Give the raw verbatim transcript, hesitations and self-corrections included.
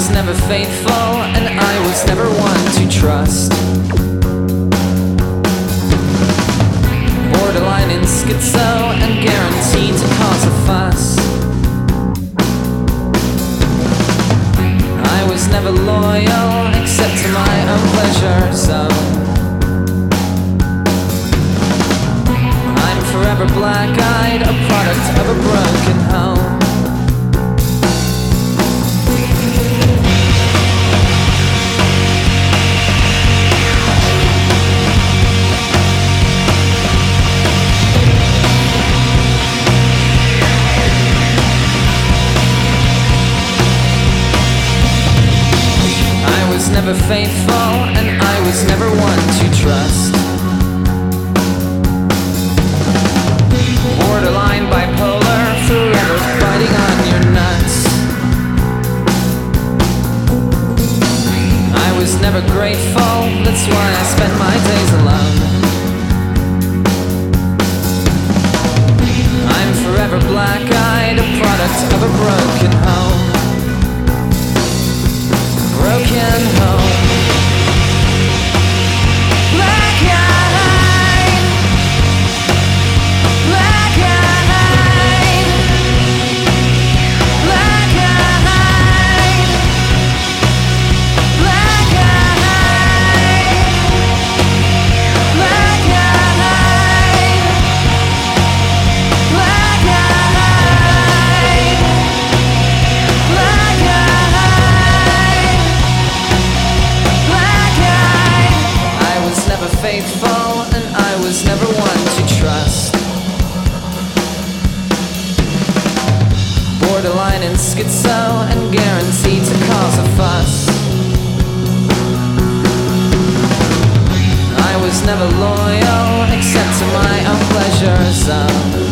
was never faithful, and I was never one to trust. Borderline in schizo and guaranteed to cause a fuss. I was never loyal except to my own pleasure zone. I'm forever black-eyed, a product of a broken home. I was never faithful, and I was never one to trust. Borderline bipolar, forever biting on your nuts. I was never grateful, that's why I spent my days alone. I'm forever black-eyed, a product of a broken home. Broken home. Black-eyed, black-eyed, black-eyed, black-eyed, black-eyed, black-eyed, black-eyed. I was never faithful, and I was never one to trust. Borderline in schizo and guaranteed to cause a fuss. I was never loyal except to my own pleasure zone.